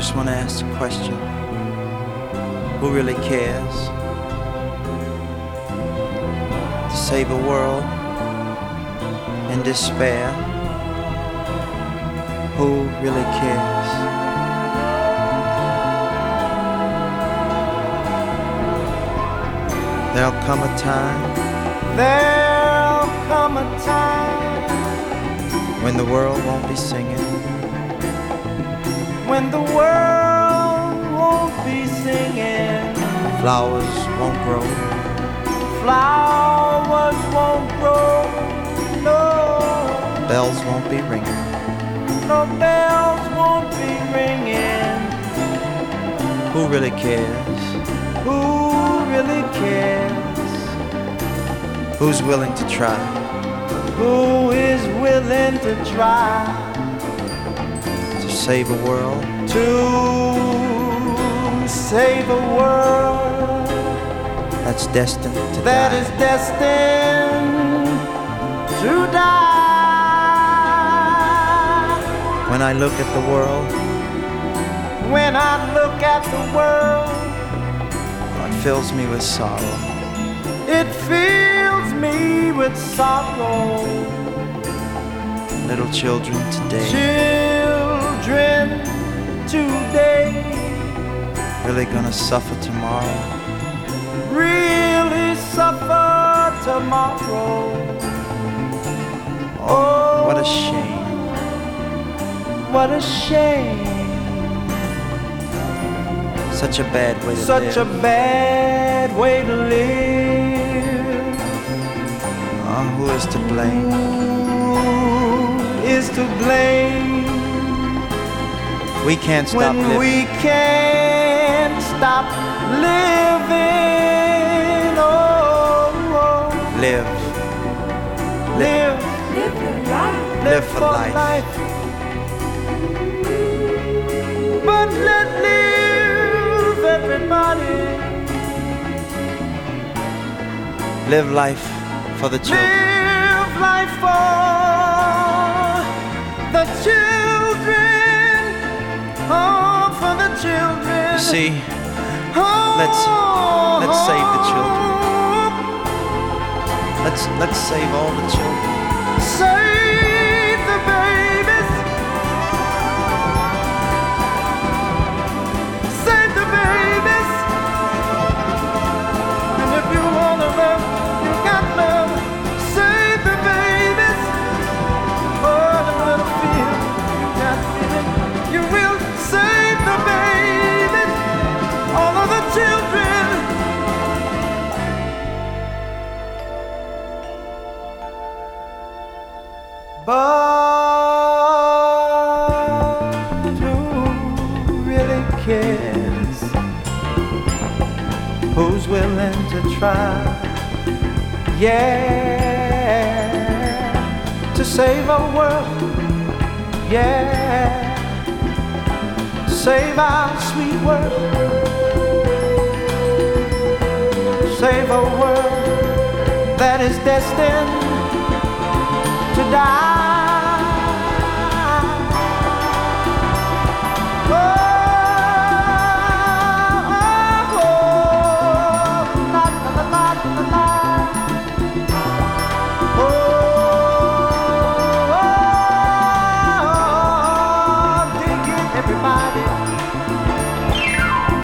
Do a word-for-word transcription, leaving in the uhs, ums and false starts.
just want to ask a question. Who really cares to save a world in despair? Who really cares? There'll come a time, there'll come a time when the world won't be singing, when the world won't be singing, flowers won't grow, flowers won't grow, no, bells won't be ringing, no bells won't be ringing. Who really cares? Who really cares? Who's willing to try? Who is willing to try to save a world? To save a world that's destined to that die. is destined to die. When I look at the world, when I look at the world, it fills me with sorrow. It fills me with sorrow. Little children today, children today, really gonna suffer tomorrow. Really suffer tomorrow. Oh, what a shame. What a shame. Such a bad way to Such live. Such a bad way to live. Oh, who is to blame? Who is to blame? We can't stop when living. We can't stop living. Oh, oh. Live. Live. Live your life. Live for life. life. But let live, everybody. Live life for the children. Live life for the children. Oh, for the children. You see, oh, let's let's save the children. Let's let's save all the children. Save the babies. Save the babies. And if you wanna love, you got love. Save the babies. Oh, the little fear you got feeling. You will save the babies. All of the children. But who really cares? Who's willing to try? Yeah, to save our world. Yeah, to save our sweet world. Save a world that is destined to die.